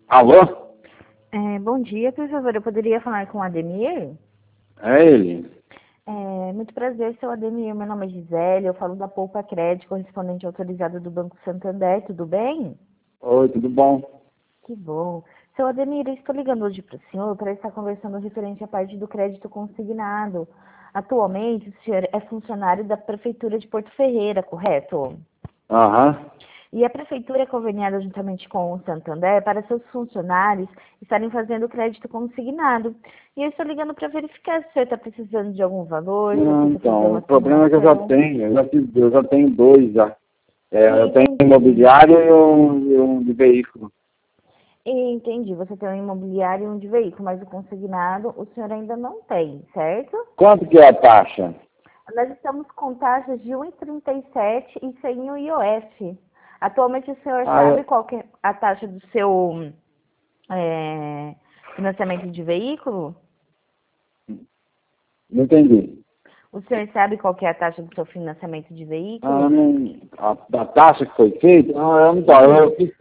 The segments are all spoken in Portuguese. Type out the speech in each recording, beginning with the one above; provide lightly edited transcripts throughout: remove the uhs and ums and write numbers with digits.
Alô? Bom dia, por favor, eu poderia falar com o Ademir? É ele. Muito prazer, seu Ademir. Meu nome é Gisele, eu falo da Poupa Crédito, correspondente autorizado do Banco Santander, tudo bem? Oi, tudo bom? Que bom. Seu Ademir, eu estou ligando hoje para o senhor para estar conversando referente à parte do crédito consignado. Atualmente, o senhor é funcionário da Prefeitura de Porto Ferreira, correto? Aham. E a Prefeitura é conveniada juntamente com o Santander para seus funcionários estarem fazendo crédito consignado. E eu estou ligando para verificar se o senhor está precisando de algum valor, se Não, precisa fazer então, o uma problema é que eu já simulação. tenho, eu já tenho dois já. Eu tenho um Entendi. imobiliário e um de veículo. Entendi. Você tem um imobiliário e um de veículo, mas o consignado o senhor ainda não tem, certo? Quanto que é a taxa? Nós estamos com taxas de 1,37 e sem o IOF. Atualmente o senhor Ah, sabe qual que é a taxa do seu financiamento de veículo? não entendi. O senhor sabe qual que é a taxa do seu financiamento de veículo? Não, a taxa que foi feita, não, eu Isso. fiz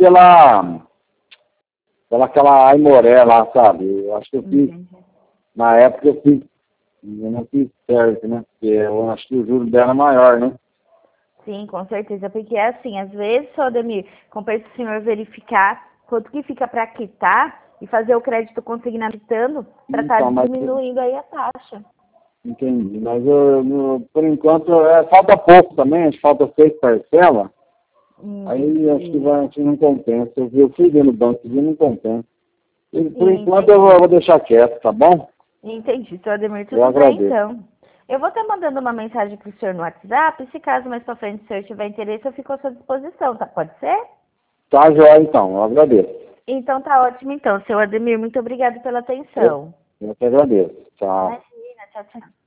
pela aquela Aimoré lá, sabe? Eu acho que eu fiz, Entendi. na época eu não fiz certo, né? Porque eu acho que o juro dela é maior, né? Sim, com certeza, porque é assim, às vezes, seu Ademir, compensa o senhor verificar quanto que fica para quitar e fazer o crédito consignado quitando para estar Então, mas diminuindo aí a taxa. entendi, mas por enquanto falta pouco também, acho que falta 6 parcelas, aí acho que Entendi. acho que não compensa. Eu fui ver no banco e não compensa. E, por enquanto eu Entendi. vou deixar quieto, tá bom? Entendi, seu Ademir, Eu tudo bem agradeço. então. Eu vou estar mandando uma mensagem para o senhor no WhatsApp, se caso mais para frente o senhor tiver interesse, eu fico à sua disposição, tá? Pode ser? Tá, joia então, eu agradeço. Então tá ótimo então, seu Ademir, muito obrigado pela Eu, atenção. eu que agradeço. Tchau. Imagina, tchau, tchau.